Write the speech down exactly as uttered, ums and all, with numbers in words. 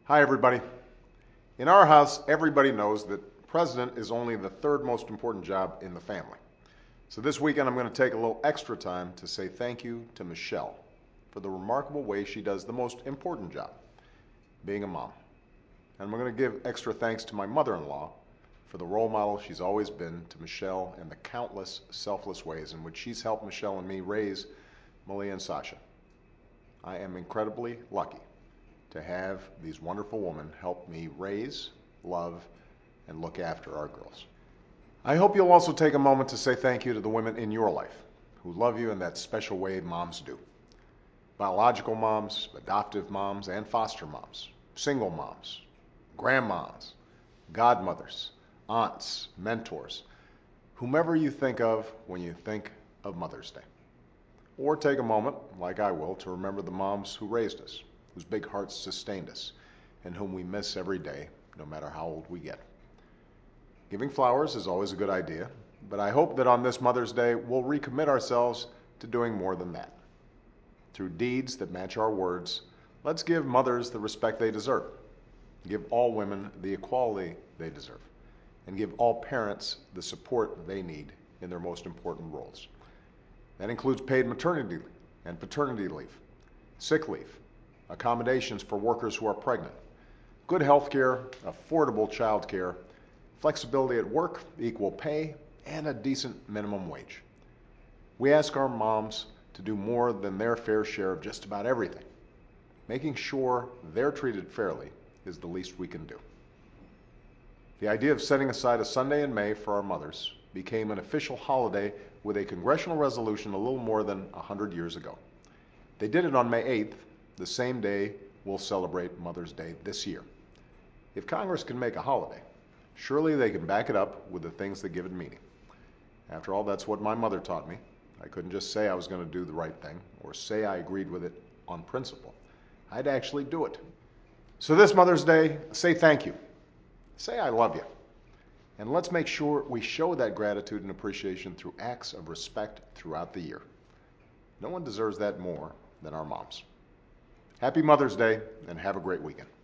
Hi, everybody. In our house, everybody knows that president is only the third most important job in the family. So this weekend, I'm going to take a little extra time to say thank you to Michelle for the remarkable way she does the most important job, being a mom. And I'm going to give extra thanks to my mother-in-law for the role model she's always been to Michelle and the countless selfless ways in which she's helped Michelle and me raise Malia and Sasha. I am incredibly lucky to have these wonderful women help me raise, love, and look after our girls. I hope you'll also take a moment to say thank you to the women in your life who love you in that special way moms do. Biological moms, adoptive moms, and foster moms, single moms, grandmas, godmothers, aunts, mentors, whomever you think of when you think of Mother's Day. Or take a moment, like I will, to remember the moms who raised us, whose big hearts sustained us, and whom we miss every day, no matter how old we get. Giving flowers is always a good idea, but I hope that on this Mother's Day, we'll recommit ourselves to doing more than that. Through deeds that match our words, let's give mothers the respect they deserve, give all women the equality they deserve, and give all parents the support they need in their most important roles. That includes paid maternity and paternity leave, sick leave, accommodations for workers who are pregnant, good health care, affordable child care, flexibility at work, equal pay, and a decent minimum wage. We ask our moms to do more than their fair share of just about everything. Making sure they're treated fairly is the least we can do. The idea of setting aside a Sunday in May for our mothers became an official holiday with a congressional resolution a little more than one hundred years ago. They did it on May eighth, the same day we'll celebrate Mother's Day this year. If Congress can make a holiday, surely they can back it up with the things that give it meaning. After all, that's what my mother taught me. I couldn't just say I was going to do the right thing or say I agreed with it on principle. I'd actually do it. So this Mother's Day, say thank you. Say I love you. And let's make sure we show that gratitude and appreciation through acts of respect throughout the year. No one deserves that more than our moms. Happy Mother's Day, and have a great weekend.